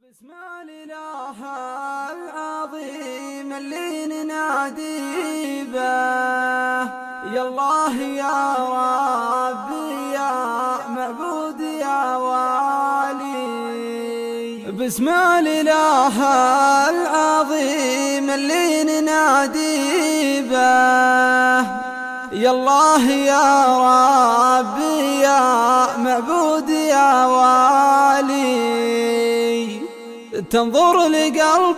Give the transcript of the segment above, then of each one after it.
بسم الإله العظيم اللي ننادي به، يا الله يا ربي يا معبود يا والي. بسم الإله العظيم اللي ننادي به، يا الله يا ربي يا معبود يا والي. تنظر لقلب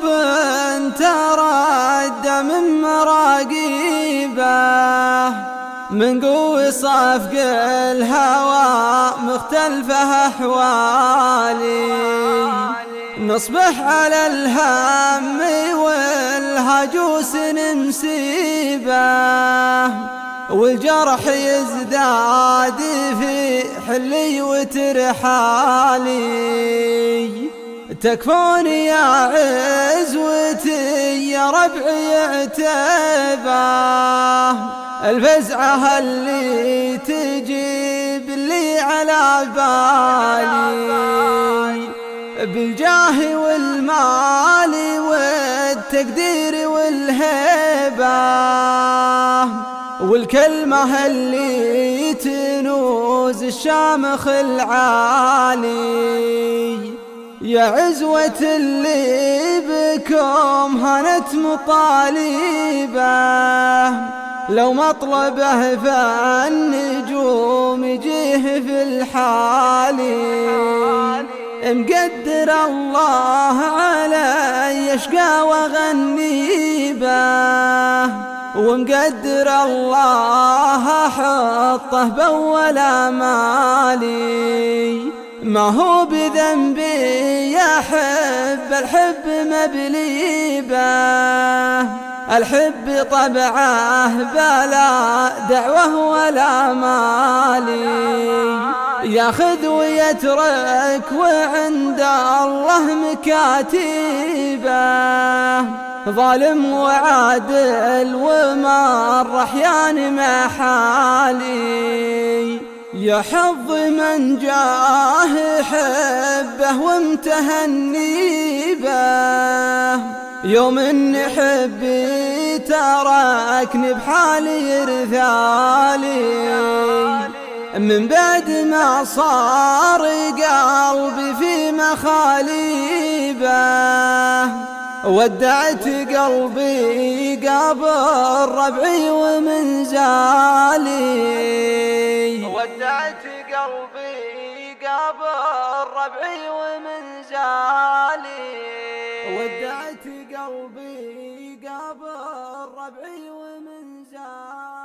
تردى من مراقيبه، من قوة صفق الهوى مختلفة أحوالي. نصبح على الهم والهجوس نمسيبه، والجرح يزداد في حلي وترحالي. تكفوني يا عزوتي يا ربعي عتبه، الفزعة اللي تجيب لي على بالي. بالجاه والمال والتقدير والهبة، والكلمة اللي تنوز الشامخ العالي. يا عزوة اللي بكم هانت مطالبه، لو مطلبه فالنجوم يجيه في الحالي. مقدر الله علي يشقى وغني به، ومقدر الله حطه بأول مالي. ما هو بذنبي يحب الحب مبلي به، الحب طبعه بلا دعوه ولا مالي. ياخذ ويترك وعند الله مكاتبه، ظالم وعادل ومر أحيان ما حالي. يا حظ من جاه حبه وامتهني به، يوم اني حبي تركني بحالي يرثالي. من بعد ما صار قلبي في مخالبه، ودعت قلبي قبل ربعي ومنزالي. ودعت قلبي قبل ربعي ومنزالي. ودعت قلبي قبل ربعي ومنزالي.